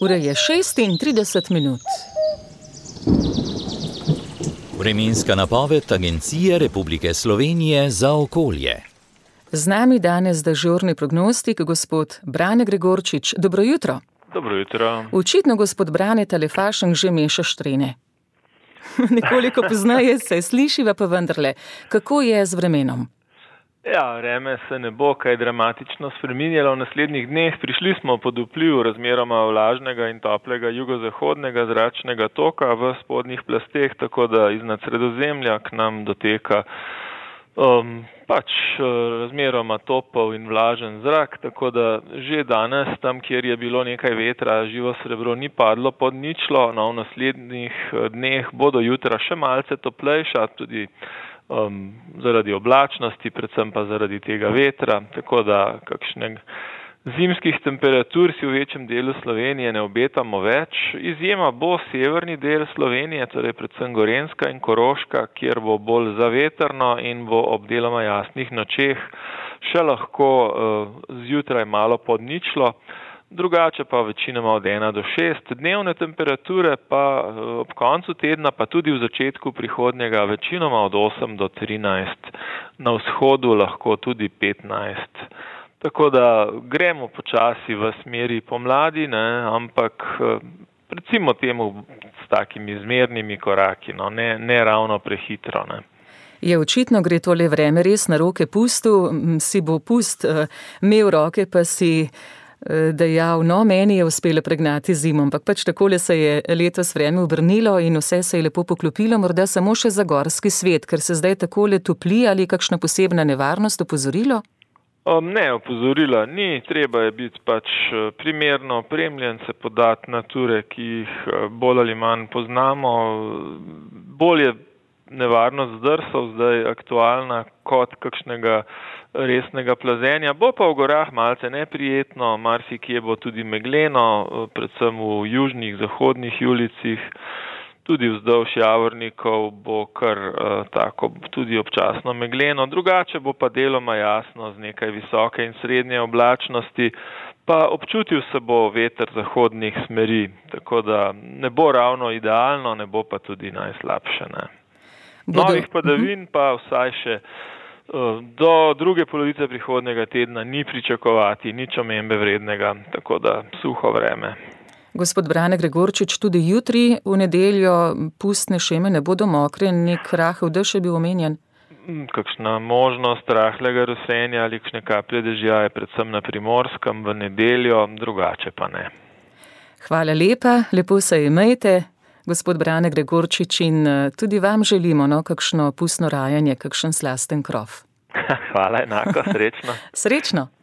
Ura je 6:30. Vremenska napoved Agencije Republike Slovenije za okolje. Z nami danes dežurni prognostik, gospod Brane Gregorčič. Dobro jutro. Dobro jutro. Očitno gospod Brane Telefašen že meša štrene. Nekoliko poznaje se, slišiva pa vendarle. Kako je z vremenom? Ja, vreme se ne bo kaj dramatično spreminjalo v naslednjih dneh. Prišli smo pod vpliv razmeroma vlažnega in toplega jugozahodnega zračnega toka v spodnjih plasteh, tako da iznad Sredozemlja k nam doteka razmeroma topel in vlažen zrak, tako da že danes, tam kjer je bilo nekaj vetra, živo srebro ni padlo pod ničlo, no v naslednjih dneh bodo jutra še malce toplejša, tudi zaradi oblačnosti, predvsem pa zaradi tega vetra, tako da kakšnih zimskih temperatur si v večjem delu Slovenije ne obetamo več. Izjema bo severni del Slovenije, torej predvsem Gorenjska in Koroška, kjer bo bolj zavetrno in bo ob deloma jasnih nočeh še lahko zjutraj malo pod ničlo. Drugače pa večinoma od 1 do 6. Dnevne temperature pa ob koncu tedna, pa tudi v začetku prihodnjega, večinoma od 8 do 13. Na vzhodu lahko tudi 15. Tako da gremo počasi v smeri pomladi, ampak recimo temu s takimi zmernimi koraki, ne ravno prehitro. Je očitno, gre tole vreme res na roke pustu, si bo pust imel roke, pa si dejal, meni je uspelo pregnati zimo, ampak takole se je letos vreme obrnilo in vse se je lepo poklopilo, morda samo še za gorski svet, ker se zdaj takole topli, ali kakšna posebna nevarnost, opozorilo? Ne, opozorila ni, treba je biti primerno opremljen, se podati na ture, ki jih bolj ali manj poznamo. Bolj je nevarnost zdrsov zdaj aktualna kot kakšnega resnega plazenja. Bo pa v gorah malce neprijetno, marsikje bo tudi megleno, predvsem v južnih, zahodnih ulicah. Tudi vzdolž Javornikov bo kar tako tudi občasno megleno, drugače bo pa deloma jasno z nekaj visoke in srednje oblačnosti, pa občutil se bo veter zahodnih smeri, tako da ne bo ravno idealno, ne bo pa tudi najslabše. Novih padavin pa vsaj še do druge polovice prihodnjega tedna ni pričakovati, nič omembe vrednega, tako da suho vreme. Gospod Brane Gregorčič, tudi jutri v nedeljo pustne šeme ne bodo mokre, nek rahel dež je bil omenjen? Kakšna možnost rahlega rosenja ali kakšne kaplje dežja je predvsem na Primorskem v nedeljo, drugače pa ne. Hvala lepa, lepo se imejte, gospod Brane Gregorčič, in tudi vam želimo kakšno pustno rajanje, kakšen slasten krov. Hvala, enako, srečno. Srečno.